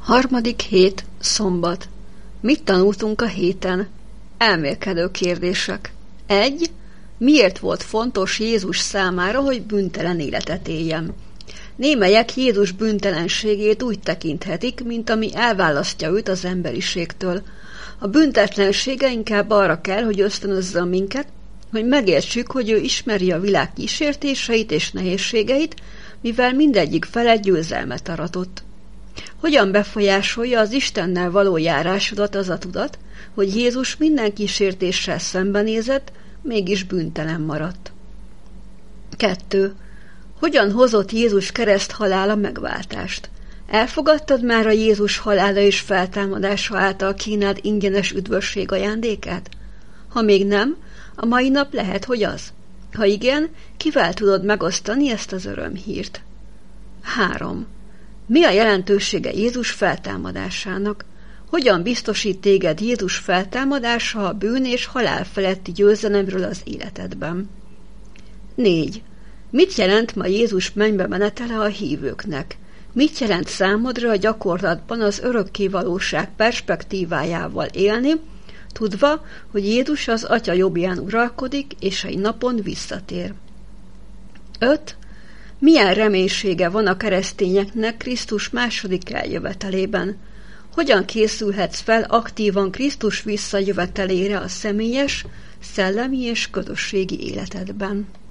Harmadik hét, szombat. Mit tanultunk a héten? Elmélkedő kérdések. 1. Miért volt fontos Jézus számára, hogy bűntelen életet éljen? Némelyek Jézus bűntelenségét úgy tekinthetik, mint ami elválasztja őt az emberiségtől. A büntetlensége inkább arra kell, hogy ösztönözze minket, hogy megértsük, hogy ő ismeri a világ kísértéseit és nehézségeit, mivel mindegyik fele győzelmet aratott. Hogyan befolyásolja az Istennel való járásodat az a tudat, hogy Jézus minden kísértéssel szembenézett, mégis bűntelen maradt? 2. Hogyan hozott Jézus kereszthalála megváltást? Elfogadtad már a Jézus halála és feltámadása által kínált ingyenes üdvösség ajándékát? Ha még nem, a mai nap lehet, hogy az. Ha igen, kivel tudod megosztani ezt az örömhírt? 3. Mi a jelentősége Jézus feltámadásának? Hogyan biztosít téged Jézus feltámadása a bűn és halál feletti győzelemről az életedben? 4. Mit jelent ma Jézus mennybe menetele a hívőknek? Mit jelent számodra a gyakorlatban az örökké valóság perspektívájával élni, tudva, hogy Jézus az Atya jobbján uralkodik, és egy napon visszatér? 5. Milyen reménysége van a keresztényeknek Krisztus második eljövetelében? Hogyan készülhetsz fel aktívan Krisztus visszajövetelére a személyes, szellemi és közösségi életedben?